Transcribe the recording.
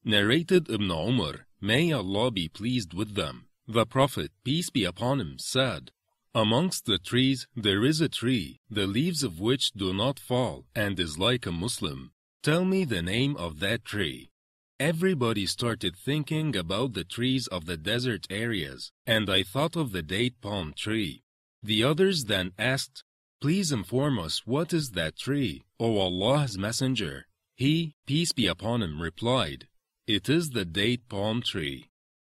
Narrated Ibn Umar, may Allah be pleased with them. The Prophet, peace be upon him, said, "Amongst the trees there is a tree, the leaves of which do not fall, and is like a Muslim. Tell me the name of that tree." Everybody started thinking about the trees of the desert areas, and I thought of the date palm tree. The others then asked, "Please inform us what is that tree, O Allah's Messenger?" He, peace be upon him, replied, "It is the date palm tree."